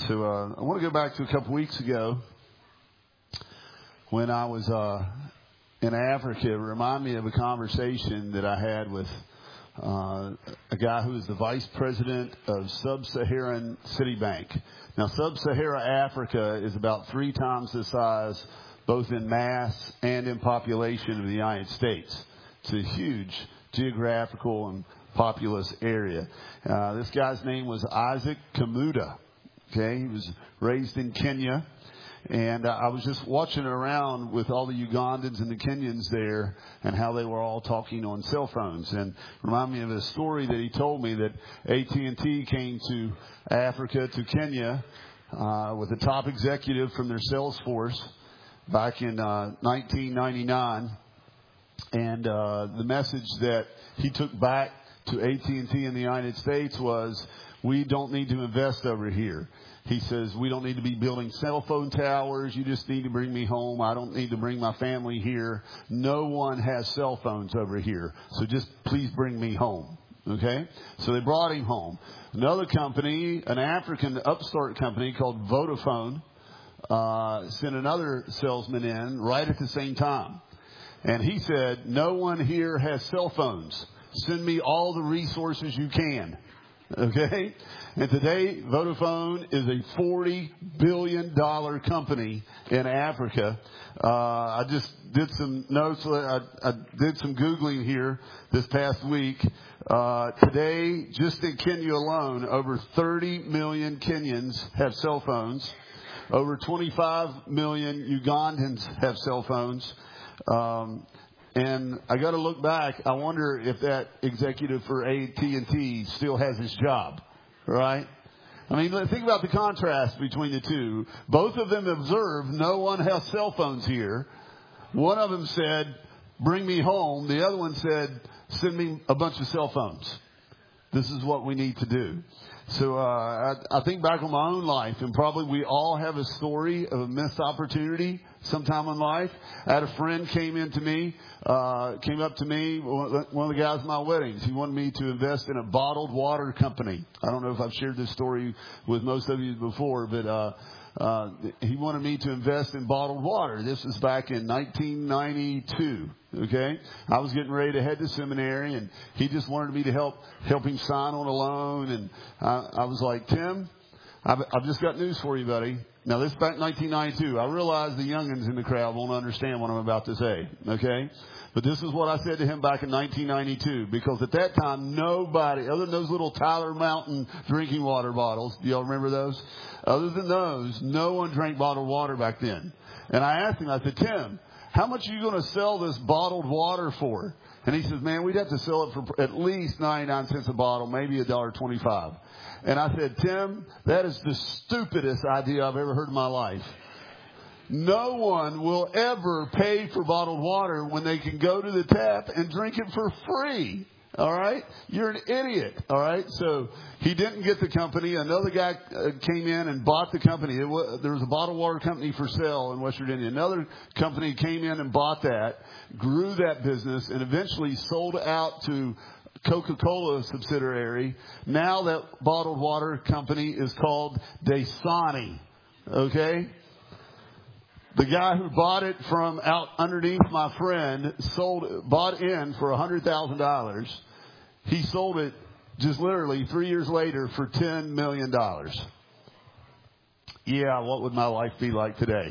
So I want to go back to a couple weeks ago when I was in Africa. It reminded me of a conversation that I had with a guy who is the vice president of Sub-Saharan Citibank. Now, Sub-Saharan Africa is about 3 times the size, both in mass and in population, of the United States. It's a huge geographical and populous area. This guy's name was Isaac Kamuda. Okay, he was raised in Kenya. And I was just watching around with all the Ugandans and the Kenyans there and how they were all talking on cell phones. And remind me of a story that he told me that AT&T came to Africa, to Kenya, with a top executive from their sales force back in 1999. And the message that he took back to AT&T in the United States was, we don't need to invest over here. He says, we don't need to be building cell phone towers. You just need to bring me home. I don't need to bring my family here. No one has cell phones over here. So just please bring me home. Okay? So they brought him home. Another company, an African upstart company called Vodafone, sent another salesman in right at the same time. And he said, no one here has cell phones. Send me all the resources you can. Okay? And today, Vodafone is a $40 billion company in Africa. I just did some notes. I did some Googling here this past week. Today, just in Kenya alone, over 30 million Kenyans have cell phones. Over 25 million Ugandans have cell phones. And I got to look back. I wonder if that executive for AT&T still has his job, right? I mean, think about the contrast between the two. Both of them observed no one has cell phones here. One of them said, bring me home. The other one said, send me a bunch of cell phones. This is what we need to do. So I think back on my own life, and probably we all have a story of a missed opportunity sometime in life. I had a friend came up to me, one of the guys at my weddings. He wanted me to invest in a bottled water company. I don't know if I've shared this story with most of you before, but he wanted me to invest in bottled water. This was back in 1992. Okay, I was getting ready to head to seminary, and he just wanted me to help him sign on a loan. And I was like, Tim, I've just got news for you, buddy. Now, this is back in 1992. I realize the youngins in the crowd won't understand what I'm about to say. Okay, but this is what I said to him back in 1992, because at that time, nobody, other than those little Tyler Mountain drinking water bottles, do y'all remember those? Other than those, no one drank bottled water back then. And I asked him, I said, Tim, how much are you going to sell this bottled water for? And he says, man, we'd have to sell it for at least 99 cents a bottle, maybe $1.25. And I said, Tim, that is the stupidest idea I've ever heard in my life. No one will ever pay for bottled water when they can go to the tap and drink it for free. All right? You're an idiot. All right? So he didn't get the company. Another guy came in and bought the company. There was a bottled water company for sale in West Virginia. Another company came in and bought that, grew that business, and eventually sold out to Coca-Cola subsidiary. Now that bottled water company is called Dasani. Okay? The guy who bought it from out underneath my friend bought in for $100,000. He sold it just literally 3 years later for $10 million. Yeah, what would my life be like today?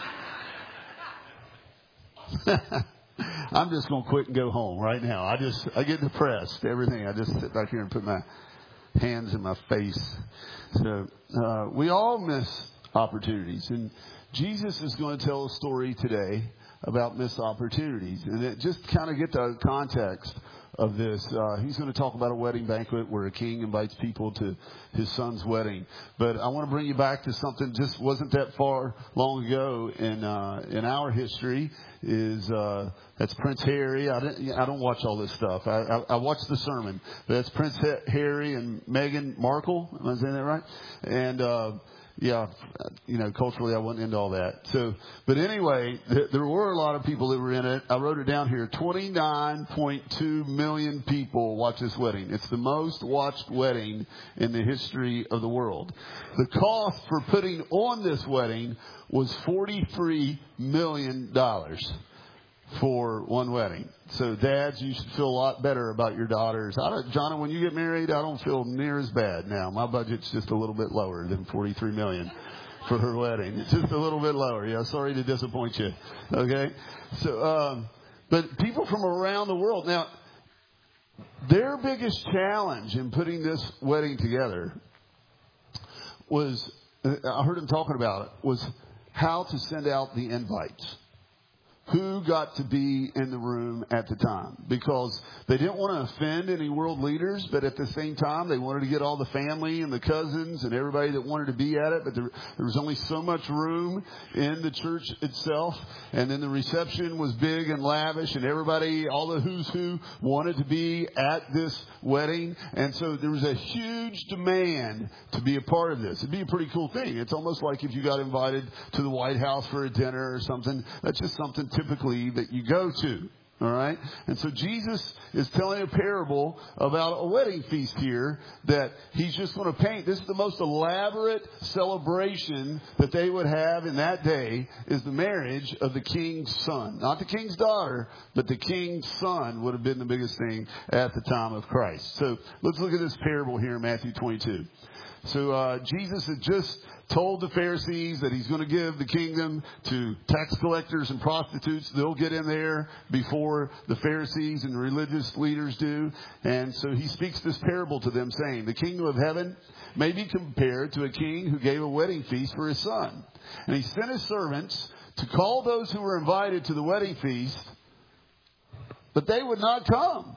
I'm just going to quit and go home right now. I get depressed, everything. I just sit back here and put my hands in my face. So we all miss opportunities. And Jesus is going to tell a story today about missed opportunities. And just kind of get the context of this. He's going to talk about a wedding banquet where a king invites people to his son's wedding. But I want to bring you back to something just wasn't that far long ago in our history. That's Prince Harry. I don't watch all this stuff. I watched the sermon. But that's Prince Harry and Meghan Markle. Am I saying that right? And yeah, culturally I wasn't into all that. So, but anyway, there were a lot of people that were in it. I wrote it down here. 29.2 million people watched this wedding. It's the most watched wedding in the history of the world. The cost for putting on this wedding was $43 million for one wedding. So dads, you should feel a lot better about your daughters. Jonna, when you get married, I don't feel near as bad now. My budget's just a little bit lower than $43 million for her wedding. It's just a little bit lower. Yeah, sorry to disappoint you. Okay? So, but people from around the world. Now, their biggest challenge in putting this wedding together was, I heard them talking about it, was how to send out the invites. Who got to be in the room at the time? Because they didn't want to offend any world leaders, but at the same time, they wanted to get all the family and the cousins and everybody that wanted to be at it. But there was only so much room in the church itself. And then the reception was big and lavish, and everybody, all the who's who, wanted to be at this wedding. And so there was a huge demand to be a part of this. It'd be a pretty cool thing. It's almost like if you got invited to the White House for a dinner or something. That's just something typically that you go to. All right. And so Jesus is telling a parable about a wedding feast here that he's just going to paint. This is the most elaborate celebration that they would have in that day, is the marriage of the king's son. Not the king's daughter, but the king's son would have been the biggest thing at the time of Christ. So let's look at this parable here in Matthew 22. So Jesus had just told the Pharisees that he's going to give the kingdom to tax collectors and prostitutes. They'll get in there before the Pharisees and the religious leaders do. And so he speaks this parable to them, saying, the kingdom of heaven may be compared to a king who gave a wedding feast for his son. And he sent his servants to call those who were invited to the wedding feast, but they would not come.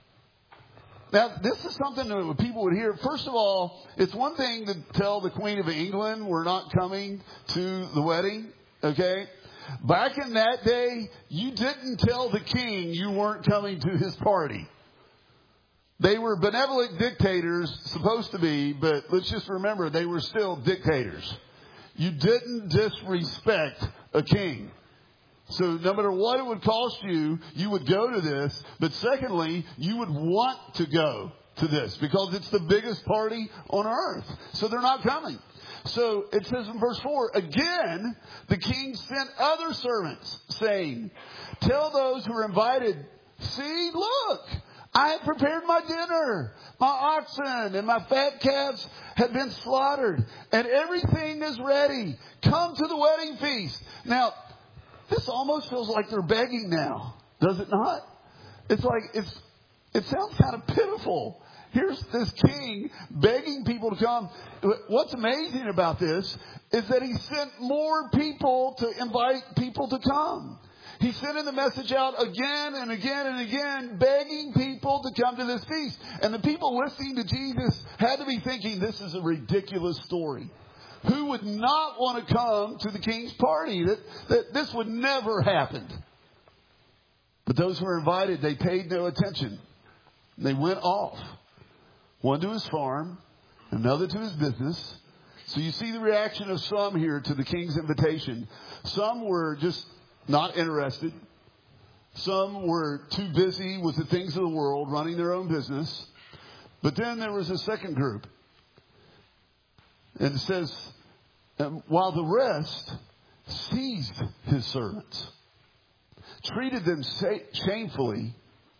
Now, this is something that people would hear. First of all, it's one thing to tell the Queen of England we're not coming to the wedding, okay? Back in that day, you didn't tell the king you weren't coming to his party. They were benevolent dictators, supposed to be, but let's just remember they were still dictators. You didn't disrespect a king. So no matter what it would cost you, you would go to this. But secondly, you would want to go to this because it's the biggest party on earth. So they're not coming. So it says in verse 4, again, the king sent other servants saying, tell those who are invited, see, look, I have prepared my dinner. My oxen and my fat calves have been slaughtered and everything is ready. Come to the wedding feast. Now, this almost feels like they're begging now, does it not? It's like, it sounds kind of pitiful. Here's this king begging people to come. What's amazing about this is that he sent more people to invite people to come. He's sending the message out again and again and again, begging people to come to this feast. And the people listening to Jesus had to be thinking, this is a ridiculous story. Who would not want to come to the king's party? That this would never happen. But those who were invited, they paid no attention. They went off. One to his farm, another to his business. So you see the reaction of some here to the king's invitation. Some were just not interested. Some were too busy with the things of the world, running their own business. But then there was a second group. And it says, while the rest seized his servants, treated them shamefully,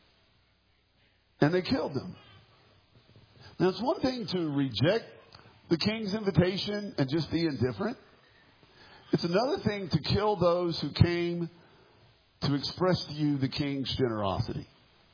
and they killed them. Now, it's one thing to reject the king's invitation and just be indifferent. It's another thing to kill those who came to express to you the king's generosity.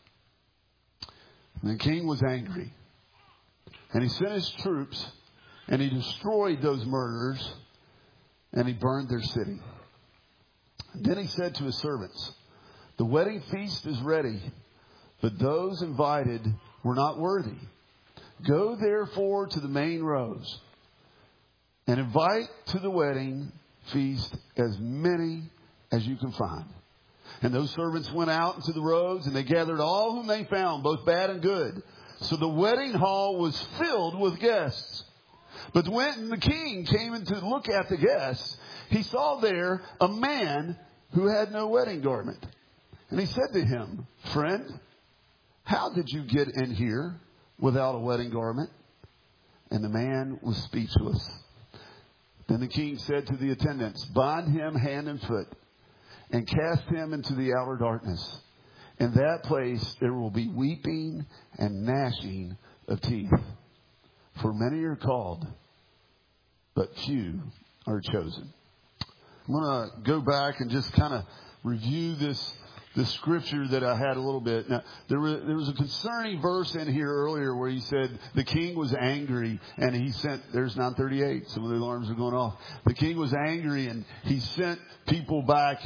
And the king was angry. And he sent his troops, and he destroyed those murderers, and he burned their city. And then he said to his servants, the wedding feast is ready, but those invited were not worthy. Go therefore to the main roads and invite to the wedding feast as many as you can find. And those servants went out into the roads, and they gathered all whom they found, both bad and good. So the wedding hall was filled with guests. But when the king came in to look at the guests, he saw there a man who had no wedding garment. And he said to him, "Friend, how did you get in here without a wedding garment?" And the man was speechless. Then the king said to the attendants, "Bind him hand and foot and cast him into the outer darkness. In that place there will be weeping and gnashing of teeth. For many are called, but few are chosen." I'm going to go back and just kind of review this scripture that I had a little bit. Now, there was a concerning verse in here earlier where he said the king was angry and he sent, there's 9:38, some of the alarms are going off. The king was angry and he sent people back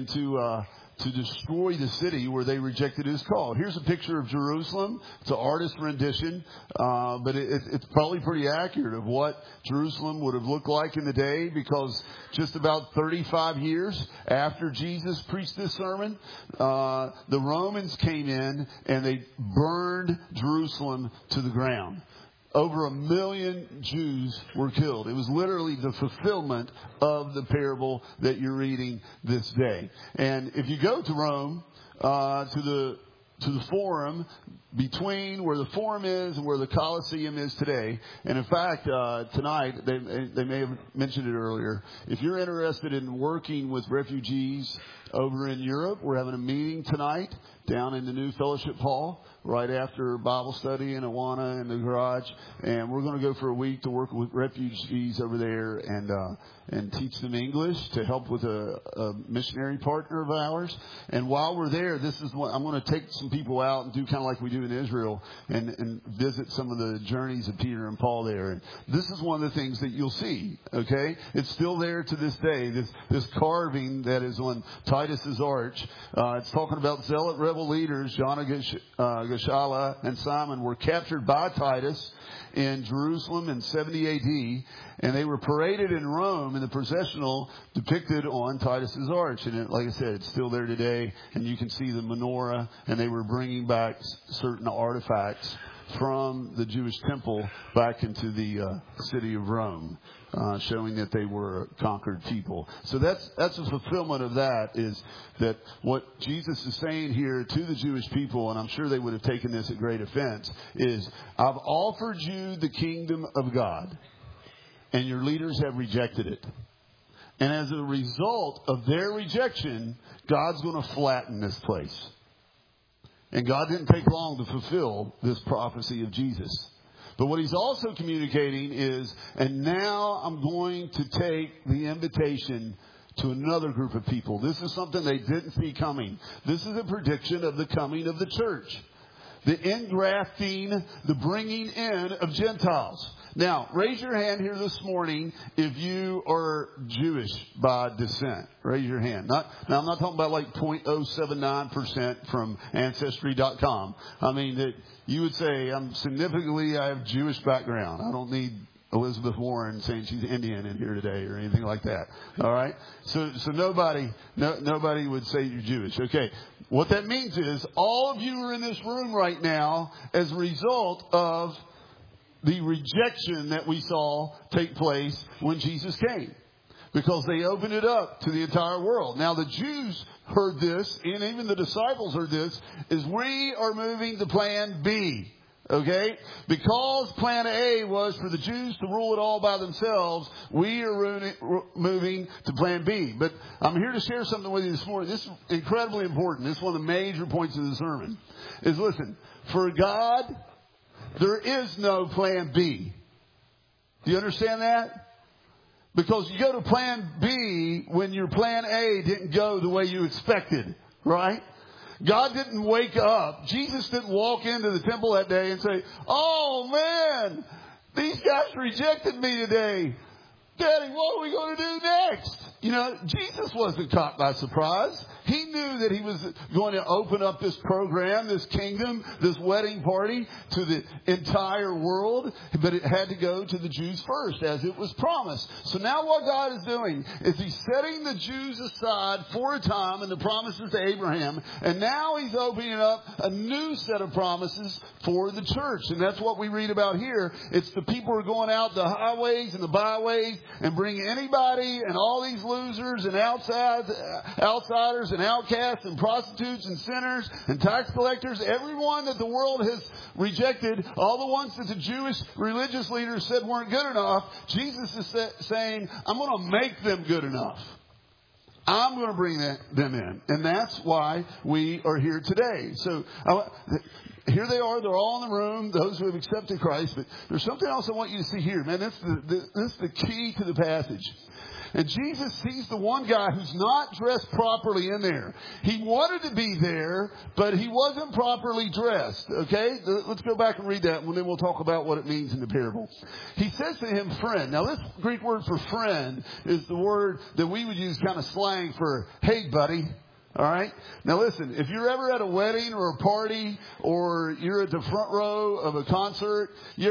to destroy the city where they rejected his call. Here's a picture of Jerusalem. It's an artist's rendition, but it's probably pretty accurate of what Jerusalem would have looked like in the day, because just about 35 years after Jesus preached this sermon, the Romans came in and they burned Jerusalem to the ground. Over 1 million Jews were killed. It was literally the fulfillment of the parable that you're reading this day. And if you go to Rome, to the forum between where the forum is and where the Colosseum is today. And in fact, tonight, they may have mentioned it earlier. If you're interested in working with refugees over in Europe, we're having a meeting tonight down in the new fellowship hall right after Bible study in Awana in the garage. And we're going to go for a week to work with refugees over there and teach them English to help with a missionary partner of ours. And while we're there, this is what I'm going to take some people out and do kind of like we do in Israel and visit some of the journeys of Peter and Paul there. And this is one of the things that you'll see. Okay, it's still there to this day. This carving that is on Titus's arch. It's talking about zealot rebel leaders. John Gashala and Simon were captured by Titus in Jerusalem in 70 AD, and they were paraded in Rome in the processional depicted on Titus's arch. And like I said, it's still there today, and you can see the menorah, and they were bringing back certain artifacts from the Jewish temple back into the city of Rome, showing that they were a conquered people. So that's a fulfillment of that, is that what Jesus is saying here to the Jewish people, and I'm sure they would have taken this at great offense, is I've offered you the kingdom of God, and your leaders have rejected it. And as a result of their rejection, God's going to flatten this place. And God didn't take long to fulfill this prophecy of Jesus. But what he's also communicating is, and now I'm going to take the invitation to another group of people. This is something they didn't see coming. This is a prediction of the coming of the church. The ingrafting, the bringing in of Gentiles. Now, raise your hand here this morning if you are Jewish by descent. Raise your hand. Now, I'm not talking about like 0.079% from Ancestry.com. I mean, that you would say, I have Jewish background. I don't need Elizabeth Warren saying she's Indian in here today or anything like that. All right? So nobody would say you're Jewish. Okay. What that means is all of you are in this room right now as a result of the rejection that we saw take place when Jesus came, because they opened it up to the entire world. Now the Jews heard this, and even the disciples heard this, is we are moving to plan B. Okay? Because plan A was for the Jews to rule it all by themselves, we are moving to plan B. But I'm here to share something with you this morning. This is incredibly important. This is one of the major points of the sermon. Is listen, for God, there is no plan B. Do you understand that? Because you go to plan B when your plan A didn't go the way you expected, right? God didn't wake up. Jesus didn't walk into the temple that day and say, "Oh man, these guys rejected me today. Daddy, what are we going to do next?" Jesus wasn't caught by surprise. He knew that he was going to open up this program, this kingdom, this wedding party to the entire world. But it had to go to the Jews first, as it was promised. So now what God is doing is he's setting the Jews aside for a time in the promises to Abraham. And now he's opening up a new set of promises for the church. And that's what we read about here. It's the people who are going out the highways and the byways and bringing anybody and all these losers and outsiders and outcasts and prostitutes and sinners and tax collectors, everyone that the world has rejected, all the ones that the Jewish religious leaders said weren't good enough. Jesus is saying, I'm going to make them good enough. I'm going to bring them in. And that's why we are here today. So here they are. They're all in the room, those who have accepted Christ. But there's something else I want you to see here. Man, this is the key to the passage. And Jesus sees the one guy who's not dressed properly in there. He wanted to be there, but he wasn't properly dressed. Okay? Let's go back and read that, and then we'll talk about what it means in the parable. He says to him, friend. Now, this Greek word for friend is the word that we would use kind of slang for, hey, buddy. All right? Now, listen, if you're ever at a wedding or a party or you're at the front row of a concert,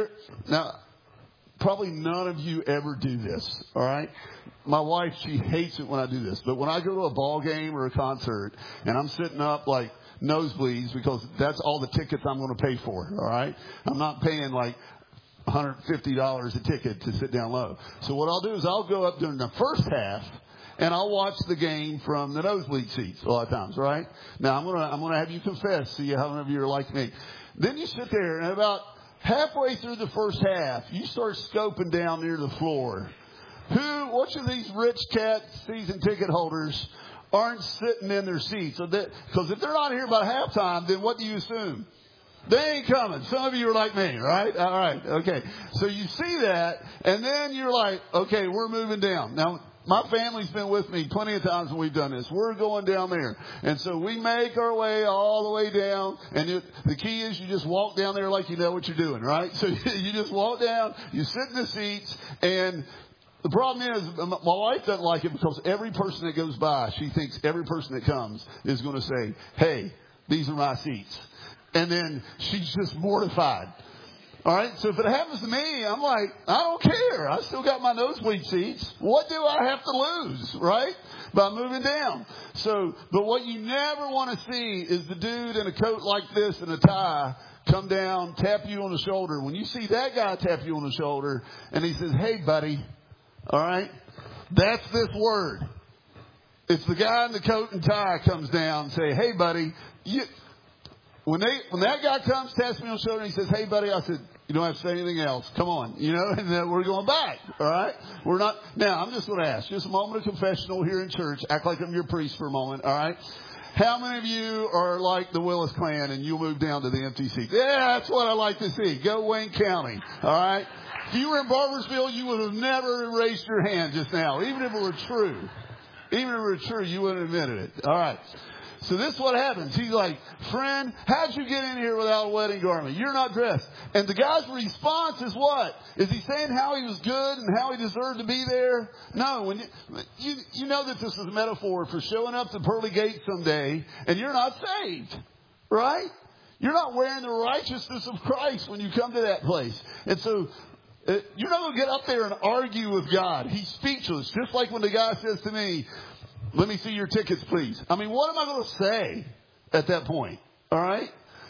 probably none of you ever do this, all right? My wife, she hates it when I do this. But when I go to a ball game or a concert and I'm sitting up like nosebleeds because that's all the tickets I'm going to pay for, all right? I'm not paying like $150 a ticket to sit down low. So what I'll do is I'll go up during the first half and I'll watch the game from the nosebleed seats a lot of times, right? Now, I'm going to have you confess, see how many of you are like me. Then you sit there and about halfway through the first half, you start scoping down near the floor. Which of these rich cat season ticket holders aren't sitting in their seats? Because if they're not here by halftime, then what do you assume? They ain't coming. Some of you are like me, right? All right. Okay. So you see that, and then you're like, okay, we're moving down. Now, my family's been with me plenty of times when we've done this. We're going down there. And so we make our way all the way down. And the key is you just walk down there like you know what you're doing, right? So you just walk down, you sit in the seats, and the problem is, my wife doesn't like it because every person that goes by, she thinks every person that comes is going to say, hey, these are my seats. And then she's just mortified. All right, so if it happens to me, I'm like, I don't care. I still got my nosebleed seats. What do I have to lose, right, by moving down? But what you never want to see is the dude in a coat like this and a tie come down, tap you on the shoulder. When you see that guy tap you on the shoulder and he says, hey, buddy. All right? That's this word. It's the guy in the coat and tie comes down and say, hey, buddy. When that guy comes, taps me on the shoulder and he says, hey, buddy, I said, you don't have to say anything else. Come on. And then we're going back. All right? We're not. Now, I'm just going to ask. Just a moment of confessional here in church. Act like I'm your priest for a moment. All right? How many of you are like the Willis clan and you'll move down to the empty seat? Yeah, that's what I like to see. Go Wayne County. All right? If you were in Barbersville, you would have never raised your hand just now, even if it were true. Even if it were true, you wouldn't have admitted it. All right. So this is what happens. He's like, friend, how'd you get in here without a wedding garment? You're not dressed. And the guy's response is what? Is he saying how he was good and how he deserved to be there? No. When you know that this is a metaphor for showing up to pearly gates someday and you're not saved. Right? You're not wearing the righteousness of Christ when you come to that place. And so you're not going to get up there and argue with God. He's speechless. Just like when the guy says to me, let me see your tickets, please. I mean, what am I going to say at that point? All right?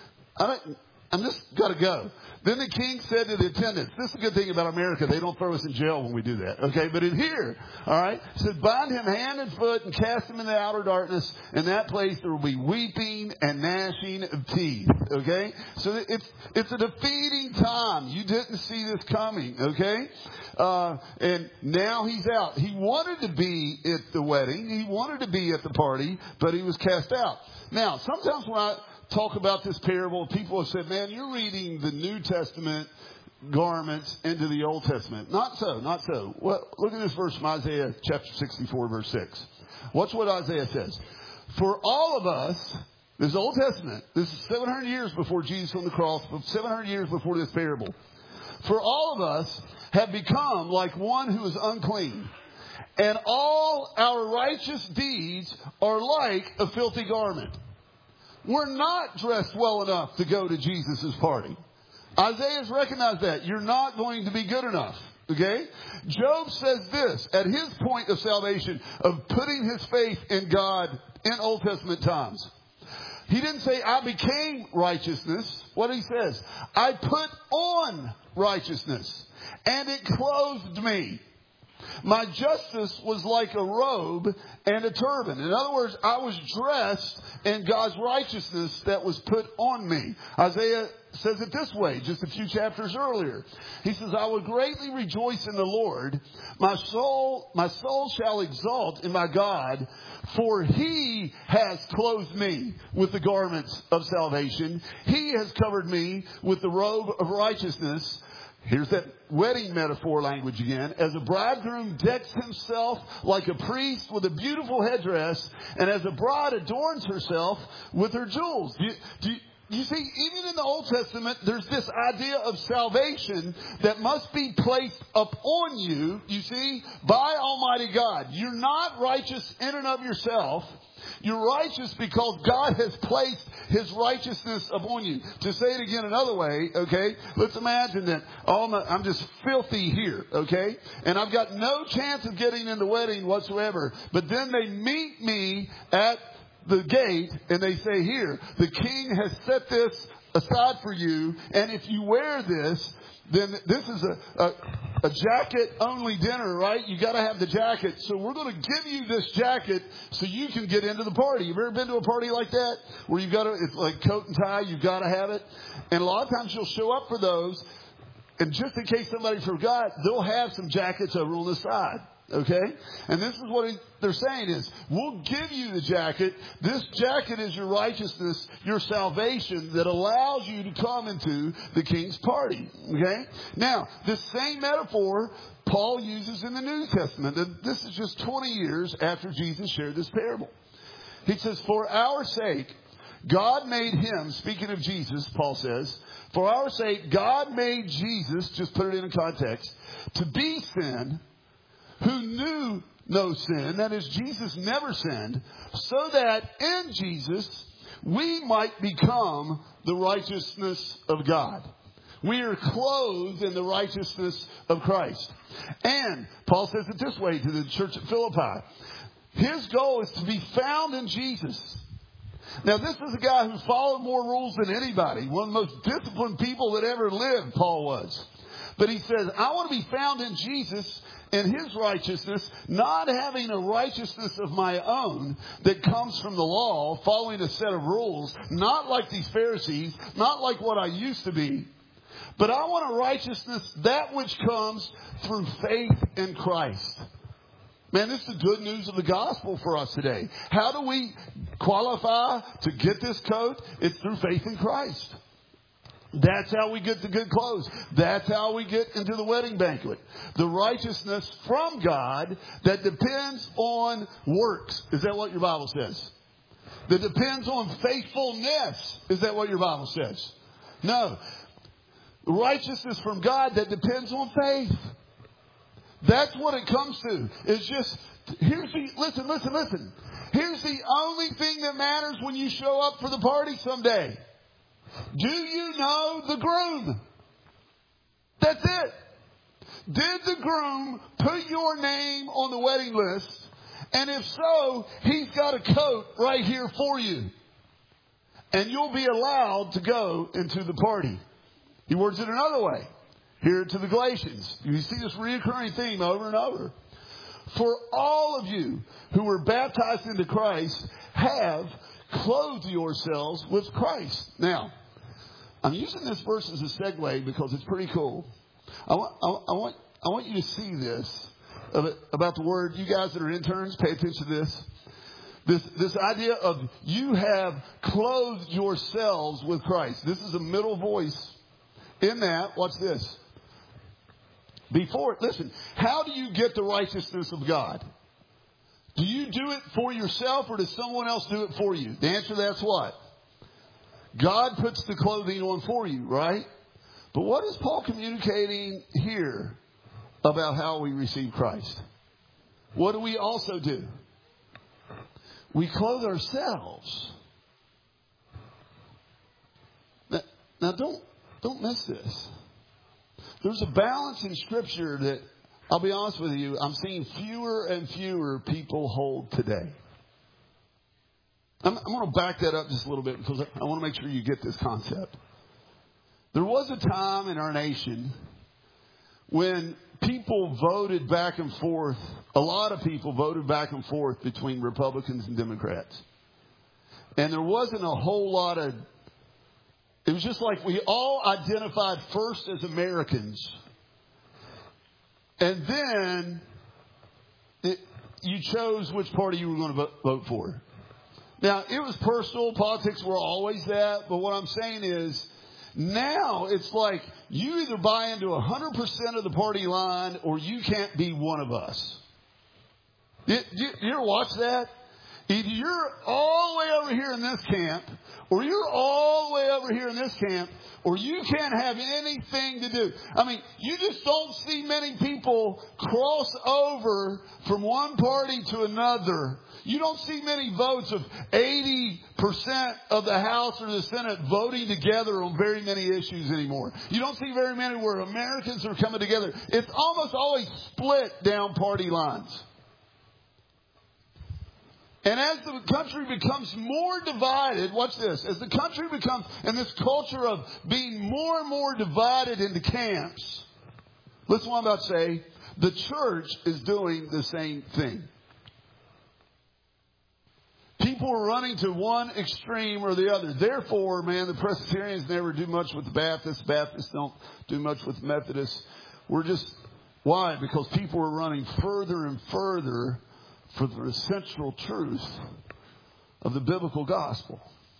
I'm just got to go. Then the king said to the attendants, this is a good thing about America. They don't throw us in jail when we do that. Okay? But in here, all right, it said, bind him hand and foot and cast him in the outer darkness. In that place there will be weeping and gnashing of teeth. Okay? So it's a defeating time. You didn't see this coming. Okay? And now he's out. He wanted to be at the wedding. He wanted to be at the party, but he was cast out. Now, sometimes when I talk about this parable, people have said, man, you're reading the New Testament garments into the Old Testament. Not so, not so. Well, look at this verse from Isaiah chapter 64, verse 6. Watch what Isaiah says. For all of us, this is Old Testament. This is 700 years before Jesus on the cross, 700 years before this parable. For all of us have become like one who is unclean, and all our righteous deeds are like a filthy garment. We're not dressed well enough to go to Jesus' party. Isaiah's recognized that. You're not going to be good enough. Okay? Job says this at his point of salvation, of putting his faith in God in Old Testament times. He didn't say, I became righteousness. What he says, I put on righteousness, and it clothed me. My justice was like a robe and a turban. In other words, I was dressed in God's righteousness that was put on me. Isaiah says it this way, just a few chapters earlier. He says, I will greatly rejoice in the Lord. My soul shall exalt in my God, for he has clothed me with the garments of salvation. He has covered me with the robe of righteousness. Here's that wedding metaphor language again. As a bridegroom decks himself like a priest with a beautiful headdress, and as a bride adorns herself with her jewels. You see, even in the Old Testament, there's this idea of salvation that must be placed upon you, you see, by Almighty God. You're not righteous in and of yourself. You're righteous because God has placed His righteousness upon you. To say it again another way, okay, let's imagine that I'm just filthy here, okay, and I've got no chance of getting in the wedding whatsoever. But then they meet me at the gate and they say, here, the king has set this aside for you, and if you wear this, then this is a jacket only dinner, right? You got to have the jacket. So we're going to give you this jacket so you can get into the party. You've ever been to a party like that where you've got to, it's like coat and tie, you've got to have it. And a lot of times you'll show up for those, and just in case somebody forgot, they'll have some jackets over on the side. Okay? And this is what they're saying is, we'll give you the jacket. This jacket is your righteousness, your salvation that allows you to come into the king's party. Okay? Now, this same metaphor Paul uses in the New Testament. And this is just 20 years after Jesus shared this parable. He says, for our sake, God made him, speaking of Jesus, Paul says, for our sake, God made Jesus, just put it in context, to be sin, who knew no sin, that is, Jesus never sinned, so that in Jesus we might become the righteousness of God. We are clothed in the righteousness of Christ. And Paul says it this way to the church at Philippi. His goal is to be found in Jesus. Now, this is a guy who followed more rules than anybody. One of the most disciplined people that ever lived, Paul was. But he says, I want to be found in Jesus, in His righteousness, not having a righteousness of my own that comes from the law, following a set of rules, not like these Pharisees, not like what I used to be. But I want a righteousness, that which comes through faith in Christ. Man, this is the good news of the gospel for us today. How do we qualify to get this coat? It's through faith in Christ. That's how we get the good clothes. That's how we get into the wedding banquet. The righteousness from God that depends on works. Is that what your Bible says? That depends on faithfulness. Is that what your Bible says? No. Righteousness from God that depends on faith. That's what it comes to. It's just, listen. Here's the only thing that matters when you show up for the party someday. Do you know the groom? That's it. Did the groom put your name on the wedding list? And if so, he's got a coat right here for you. And you'll be allowed to go into the party. He words it another way. Here to the Galatians. You see this recurring theme over and over. For all of you who were baptized into Christ have clothed yourselves with Christ. Now, I'm using this verse as a segue because it's pretty cool. I want you to see this about the word. You guys that are interns, pay attention to this. This idea of you have clothed yourselves with Christ. This is a middle voice in that. Watch this. Listen, how do you get the righteousness of God? Do you do it for yourself or does someone else do it for you? The answer to that's what? God puts the clothing on for you, right? But what is Paul communicating here about how we receive Christ? what do we also do? We clothe ourselves. Now don't miss this. There's a balance in Scripture that, I'll be honest with you, I'm seeing fewer and fewer people hold today. I'm going to back that up just a little bit because I want to make sure you get this concept. There was a time in our nation when people voted back and forth. A lot of people voted back and forth between Republicans and Democrats. And there wasn't a whole lot of... It was just like we all identified first as Americans. And then you chose which party you were going to vote for. Now, it was personal. Politics were always that. But what I'm saying is, now it's like you either buy into 100% of the party line or you can't be one of us. You ever watch that? Either you're all the way over here in this camp, or you're all the way over here in this camp, or you can't have anything to do. I mean, you just don't see many people cross over from one party to another. You don't see many votes of 80% of the House or the Senate voting together on very many issues anymore. You don't see very many where Americans are coming together. It's almost always split down party lines. And as the country becomes more divided, watch this, as the country becomes, and this culture of being more and more divided into camps, listen to what I'm about to say, the church is doing the same thing. People are running to one extreme or the other. Therefore, man, the Presbyterians never do much with the Baptists. Baptists don't do much with Methodists. Why? Because people are running further and further for the essential truth of the biblical gospel.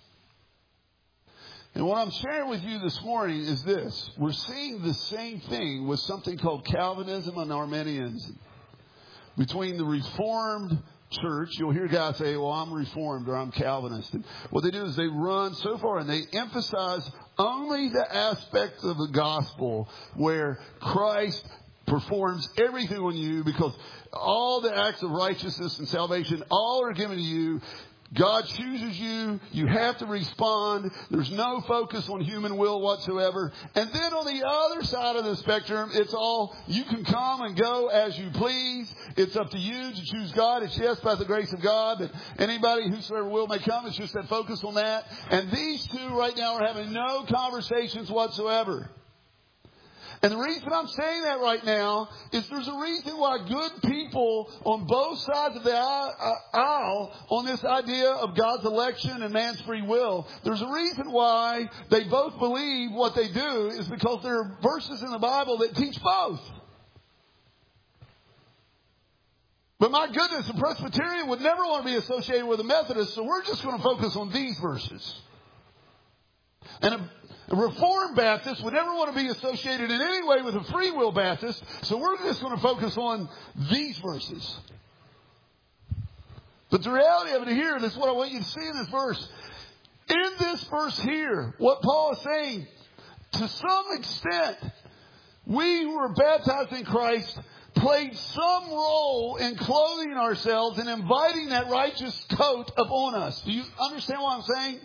And what I'm sharing with you this morning is this. We're seeing the same thing with something called Calvinism and Arminianism. Between the Reformed church, you'll hear guys say, well, I'm Reformed or I'm Calvinist. And what they do is they run so far and they emphasize only the aspects of the gospel where Christ performs everything on you, because all the acts of righteousness and salvation, all are given to you. God chooses you. You have to respond. There's no focus on human will whatsoever. And then on the other side of the spectrum, it's all, you can come and go as you please. It's up to you to choose God. It's yes, by the grace of God, but anybody whosoever will may come. It's just that focus on that. And these two right now are having no conversations whatsoever. And the reason I'm saying that right now is there's a reason why good people on both sides of the aisle on this idea of God's election and man's free will, there's a reason why they both believe what they do is because there are verses in the Bible that teach both. But my goodness, a Presbyterian would never want to be associated with a Methodist, so we're just going to focus on these verses. And a Reformed Baptist would never want to be associated in any way with a Free Will Baptist, so we're just going to focus on these verses. But the reality of it here, this is what I want you to see in this verse. In this verse here, what Paul is saying, to some extent, we who were baptized in Christ played some role in clothing ourselves and inviting that righteous coat upon us. Do you understand what I'm saying?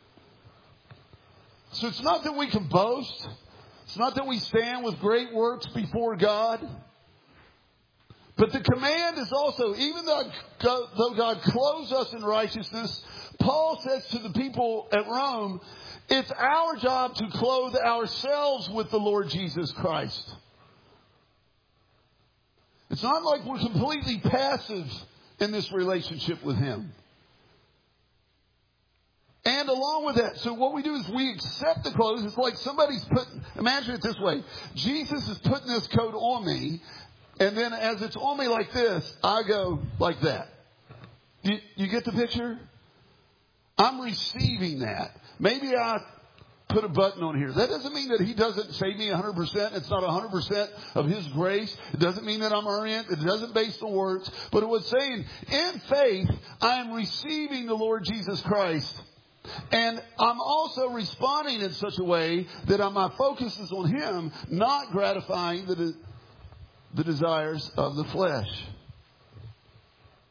So it's not that we can boast. It's not that we stand with great works before God. But the command is also, even though God clothes us in righteousness, Paul says to the people at Rome, it's our job to clothe ourselves with the Lord Jesus Christ. It's not like we're completely passive in this relationship with Him. And along with that, so what we do is we accept the clothes. It's like somebody's imagine it this way. Jesus is putting this coat on me, and then as it's on me like this, I go like that. You get the picture? I'm receiving that. Maybe I put a button on here. That doesn't mean that He doesn't save me 100%. It's not 100% of His grace. It doesn't mean that I'm earning it. It doesn't base on works. But it was saying, in faith, I am receiving the Lord Jesus Christ. And I'm also responding in such a way that my focus is on Him, not gratifying the desires of the flesh.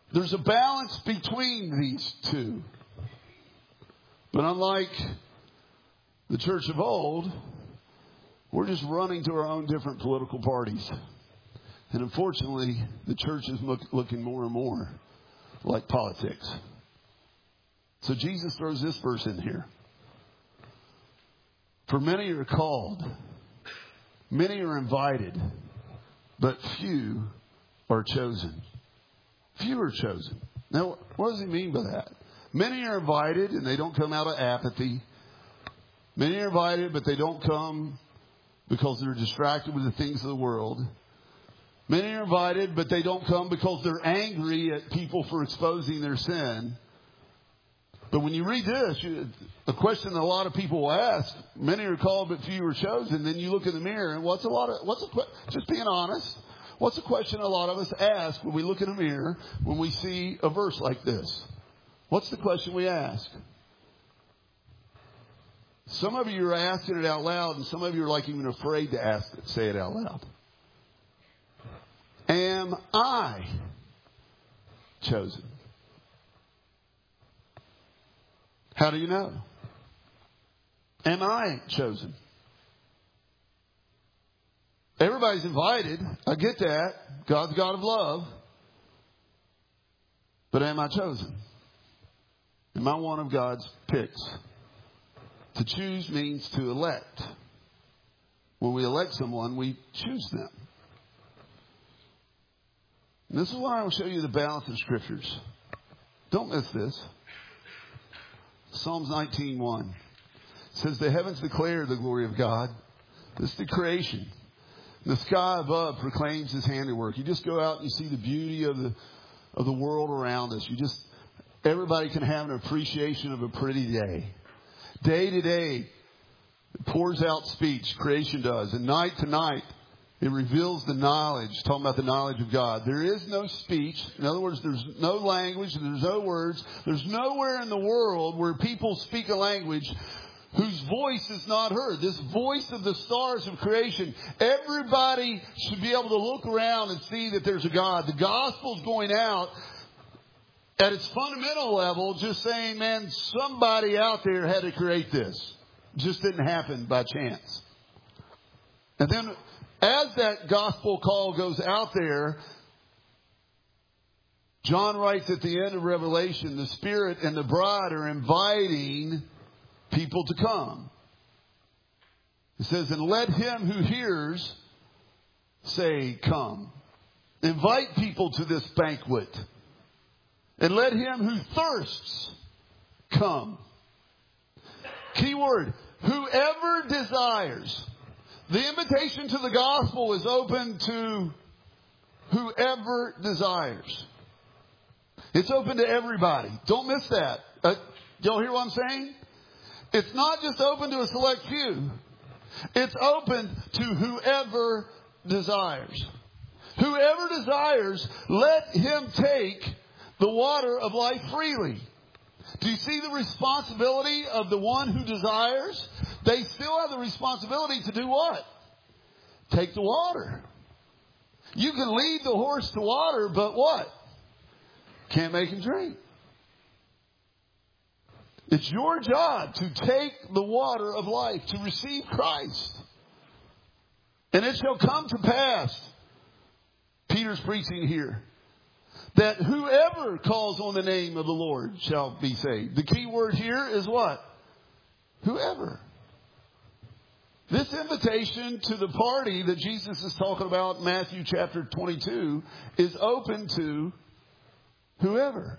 There's a balance between these two. But unlike the church of old, we're just running to our own different political parties. And unfortunately, the church is looking more and more like politics. So Jesus throws this verse in here. For many are called, many are invited, but few are chosen. Few are chosen. Now, what does he mean by that? Many are invited, and they don't come out of apathy. Many are invited, but they don't come because they're distracted with the things of the world. Many are invited, but they don't come because they're angry at people for exposing their sin. But when you read this, a question that a lot of people will ask, many are called, but few are chosen. Then you look in the mirror, and just being honest, what's a question a lot of us ask when we look in the mirror when we see a verse like this? What's the question we ask? Some of you are asking it out loud, and some of you are like even afraid to say it out loud. Am I chosen? How do you know? Am I chosen? Everybody's invited. I get that. God's God of love. But am I chosen? Am I one of God's picks? To choose means to elect. When we elect someone, we choose them. And this is why I will show you the balance of Scriptures. Don't miss this. Psalms 19:1 says, the heavens declare the glory of God. This is the creation. The sky above proclaims His handiwork. You just go out and you see the beauty of the world around us. Everybody can have an appreciation of a pretty day. Day to day, it pours out speech. Creation does. And night to night, it reveals the knowledge, talking about the knowledge of God. There is no speech. In other words, there's no language. There's no words. There's nowhere in the world where people speak a language whose voice is not heard. This voice of the stars of creation. Everybody should be able to look around and see that there's a God. The gospel's going out at its fundamental level, just saying, man, somebody out there had to create this. It just didn't happen by chance. And then as that gospel call goes out there, John writes at the end of Revelation, the Spirit and the bride are inviting people to come. It says, and let him who hears say, come. Invite people to this banquet. And let him who thirsts come. Key word, whoever desires. The invitation to the gospel is open to whoever desires. It's open to everybody. Don't miss that. Y'all hear what I'm saying? It's not just open to a select few. It's open to whoever desires. Whoever desires, let him take the water of life freely. Do you see the responsibility of the one who desires? They still have the responsibility to do what? Take the water. You can lead the horse to water, but what? Can't make him drink. It's your job to take the water of life, to receive Christ. And it shall come to pass, Peter's preaching here, that whoever calls on the name of the Lord shall be saved. The key word here is what? Whoever. This invitation to the party that Jesus is talking about in Matthew chapter 22 is open to whoever.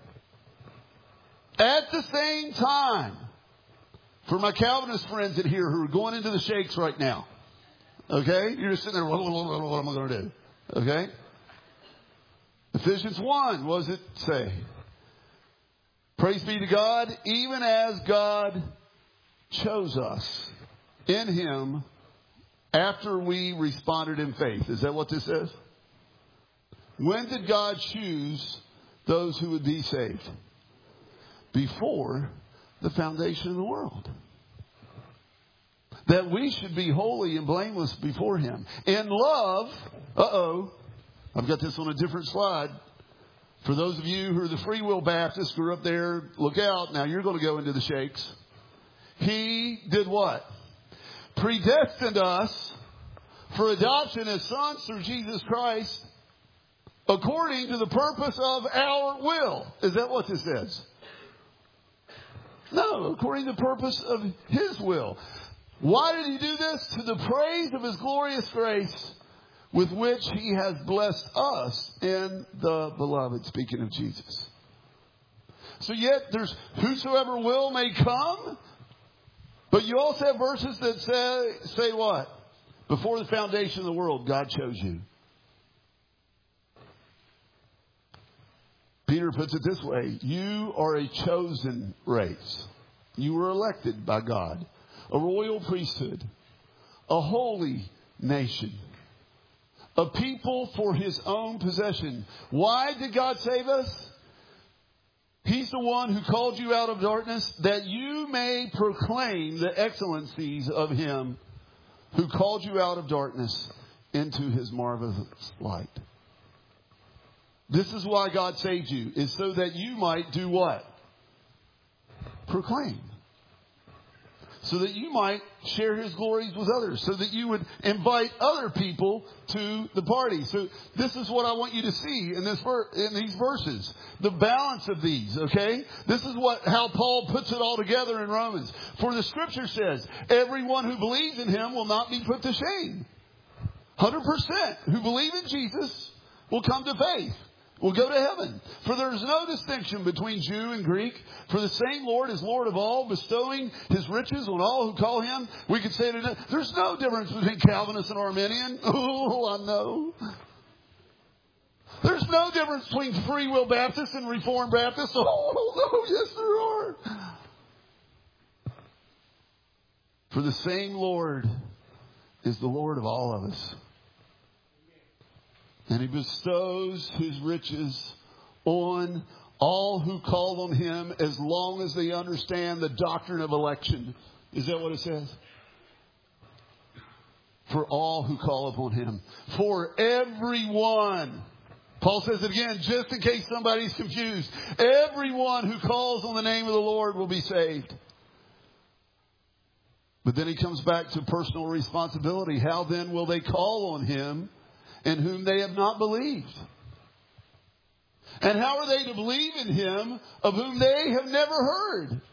At the same time, for my Calvinist friends in here who are going into the shakes right now, okay? You're just sitting there, what am I going to do? Okay? Ephesians 1, what does it say? Praise be to God, even as God chose us in Him after we responded in faith. Is that what this says? When did God choose those who would be saved? Before the foundation of the world. That we should be holy and blameless before Him. In love, I've got this on a different slide. For those of you who are the Free Will Baptists who are up there, look out. Now you're going to go into the shakes. He did what? Predestined us for adoption as sons through Jesus Christ according to the purpose of our will. Is that what this says? No, according to the purpose of His will. Why did He do this? To the praise of His glorious grace with which He has blessed us in the Beloved. Speaking of Jesus. So yet there's whosoever will may come. But you also have verses that say what? Before the foundation of the world, God chose you. Peter puts it this way. You are a chosen race. You were elected by God. A royal priesthood. A holy nation. A people for His own possession. Why did God save us? He's the one who called you out of darkness that you may proclaim the excellencies of Him who called you out of darkness into His marvelous light. This is why God saved you, is so that you might do what? Proclaim. So that you might share His glories with others. So that you would invite other people to the party. So this is what I want you to see in these verses. The balance of these, okay? This is how Paul puts it all together in Romans. For the Scripture says, everyone who believes in Him will not be put to shame. 100% who believe in Jesus will come to faith. Will go to heaven. For there is no distinction between Jew and Greek. For the same Lord is Lord of all, bestowing His riches on all who call Him. We could say today, there's no difference between Calvinist and Arminian. Oh, I know. There's no difference between Free Will Baptists and Reformed Baptists. Oh, no, yes there are. For the same Lord is the Lord of all of us. And He bestows His riches on all who call on Him as long as they understand the doctrine of election. Is that what it says? For all who call upon Him. For everyone. Paul says it again, just in case somebody's confused. Everyone who calls on the name of the Lord will be saved. But then he comes back to personal responsibility. How then will they call on Him in whom they have not believed? And how are they to believe in Him of whom they have never heard?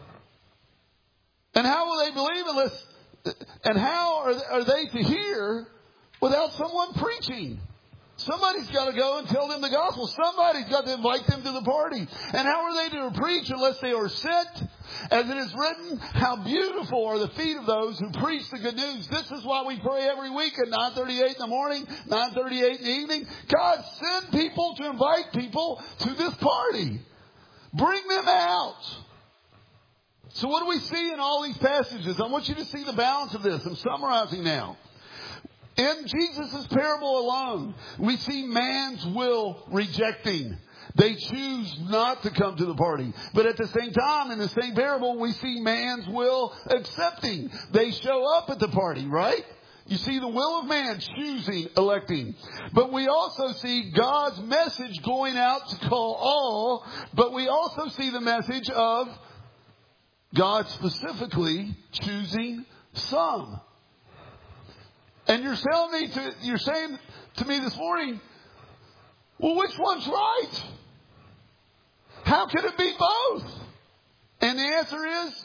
And how will they believe and how are they to hear without someone preaching? Somebody's got to go and tell them the gospel. Somebody's got to invite them to the party. And how are they to preach unless they are sent? As it is written, how beautiful are the feet of those who preach the good news. This is why we pray every week at 9:38 in the morning, 9:38 in the evening. God, send people to invite people to this party. Bring them out. So what do we see in all these passages? I want you to see the balance of this. I'm summarizing now. In Jesus' parable alone, we see man's will rejecting. They choose not to come to the party. But at the same time, in the same parable, we see man's will accepting. They show up at the party, right? You see the will of man choosing, electing. But we also see God's message going out to call all. But we also see the message of God specifically choosing some. And you're saying to me this morning, well, which one's right? How can it be both? And the answer is,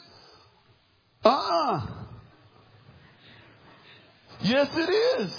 yes, it is.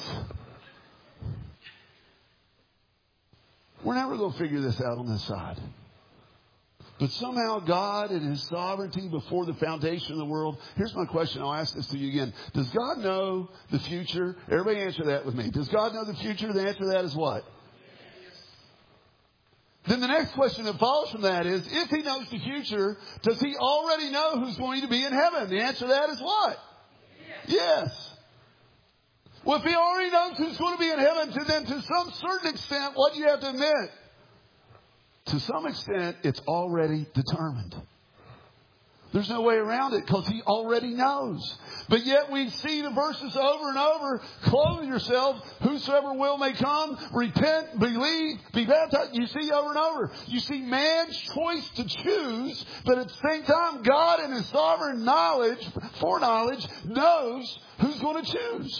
We're never going to figure this out on this side. But somehow God in His sovereignty before the foundation of the world. Here's my question. I'll ask this to you again. Does God know the future? Everybody answer that with me. Does God know the future? The answer to that is what? Yes. Then the next question that follows from that is, if He knows the future, does He already know who's going to be in heaven? The answer to that is what? Yes. Well, if He already knows who's going to be in heaven, then to some certain extent, what do you have to admit? To some extent, it's already determined. There's no way around it because he already knows. But yet we see the verses over and over. Clothe yourselves, whosoever will may come, repent, believe, be baptized. You see over and over. You see man's choice to choose, but at the same time, God in his sovereign knowledge, foreknowledge, knows who's going to choose.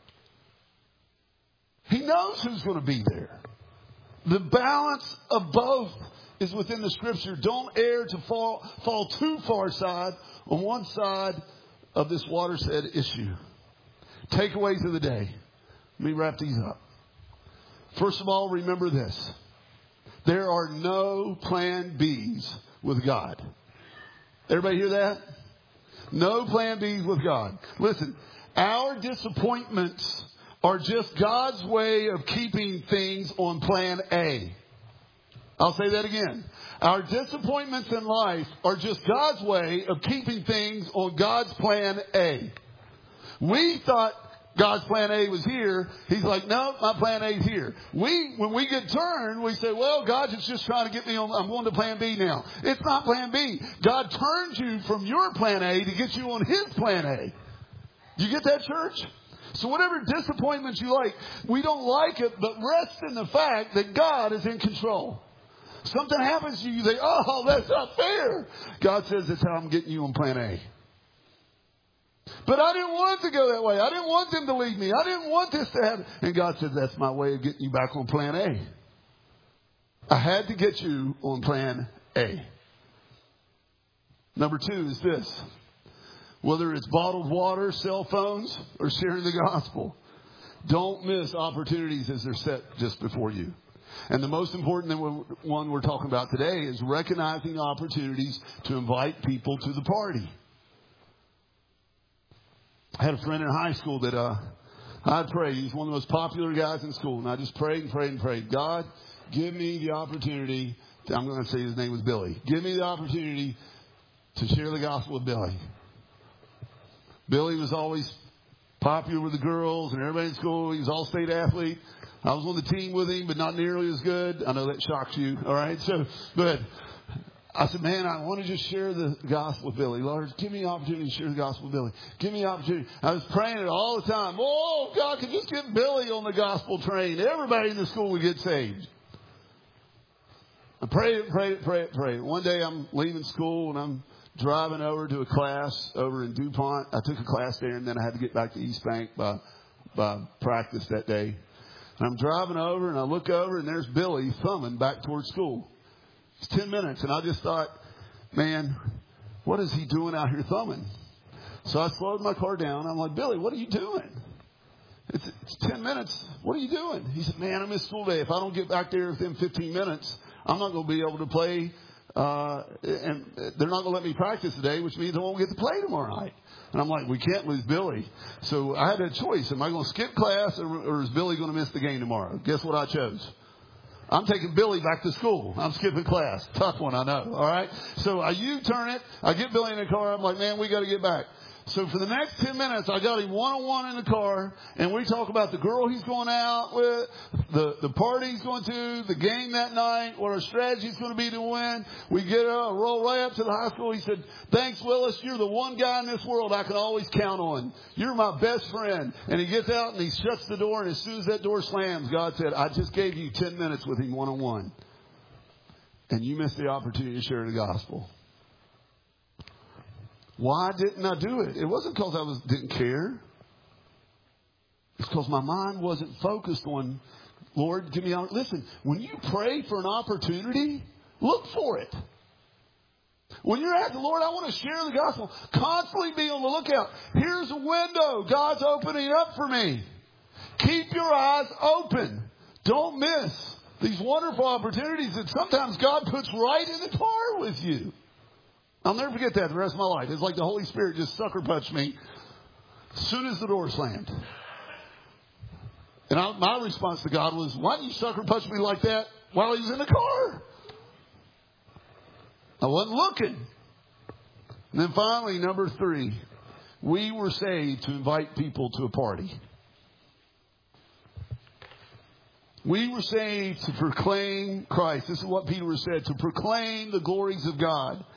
He knows who's going to be there. The balance of both is within the Scripture. Don't err to fall too far side on one side of this watershed issue. Takeaways of the day. Let me wrap these up. First of all, remember this. There are no plan Bs with God. Everybody hear that? No plan Bs with God. Listen, our disappointments are just God's way of keeping things on plan A. I'll say that again. Our disappointments in life are just God's way of keeping things on God's plan A. We thought God's plan A was here. He's like, no, my plan A is here. When we get turned, we say, well, God's just trying to get me on, I'm going to plan B now. It's not plan B. God turns you from your plan A to get you on his plan A. Do you get that, church? So whatever disappointments you like, we don't like it, but rest in the fact that God is in control. Something happens to you, you think, oh, that's not fair. God says, that's how I'm getting you on plan A. But I didn't want it to go that way. I didn't want them to leave me. I didn't want this to happen. And God says, that's my way of getting you back on plan A. I had to get you on plan A. Number 2 is this. Whether it's bottled water, cell phones, or sharing the gospel, don't miss opportunities as they're set just before you. And the most important one we're talking about today is recognizing opportunities to invite people to the party. I had a friend in high school that I'd pray. He's one of the most popular guys in school. And I just prayed and prayed and prayed. God, give me the opportunity. I'm going to say his name was Billy. Give me the opportunity to share the gospel with Billy. Billy was always popular with the girls and everybody in school. He was all state athlete. I was on the team with him, but not nearly as good. I know that shocks you. All right. So, but I said, man, I want to just share the gospel with Billy. Lord, give me the opportunity to share the gospel with Billy. Give me the opportunity. I was praying it all the time. Oh, God, could just get Billy on the gospel train. Everybody in the school would get saved. I prayed. One day I'm leaving school and I'm driving over to a class over in DuPont. I took a class there and then I had to get back to East Bank by practice that day. And I'm driving over and I look over and there's Billy thumbing back towards school. It's 10 minutes. And I just thought, man, what is he doing out here thumbing? So I slowed my car down. I'm like, Billy, what are you doing? It's 10 minutes. What are you doing? He said, man, I missed school day. If I don't get back there within 15 minutes, I'm not going to be able to play. And they're not going to let me practice today, which means I won't get to play tomorrow night. And I'm like, we can't lose Billy. So I had a choice. Am I going to skip class or is Billy going to miss the game tomorrow? Guess what I chose? I'm taking Billy back to school. I'm skipping class. Tough one, I know. All right. So I U-turn it. I get Billy in the car. I'm like, man, we got to get back. So for the next 10 minutes, I got him one-on-one in the car, and we talk about the girl he's going out with, the party he's going to, the game that night, what our strategy is going to be to win. We get roll right up to the high school. He said, thanks, Willis. You're the one guy in this world I can always count on. You're my best friend. And he gets out and he shuts the door, and as soon as that door slams, God said, I just gave you 10 minutes with him one-on-one. And you missed the opportunity to share the gospel. Why didn't I do it? It wasn't because I didn't care. It's because my mind wasn't focused on, Lord, give me out. Listen, when you pray for an opportunity, look for it. When you're asking, Lord, I want to share the gospel, constantly be on the lookout. Here's a window God's opening up for me. Keep your eyes open. Don't miss these wonderful opportunities that sometimes God puts right in the car with you. I'll never forget that the rest of my life. It's like the Holy Spirit just sucker punched me as soon as the door slammed. And my response to God was, why didn't you sucker punch me like that while he was in the car? I wasn't looking. And then finally, number 3, we were saved to invite people to a party. We were saved to proclaim Christ. This is what Peter said, to proclaim the glories of God.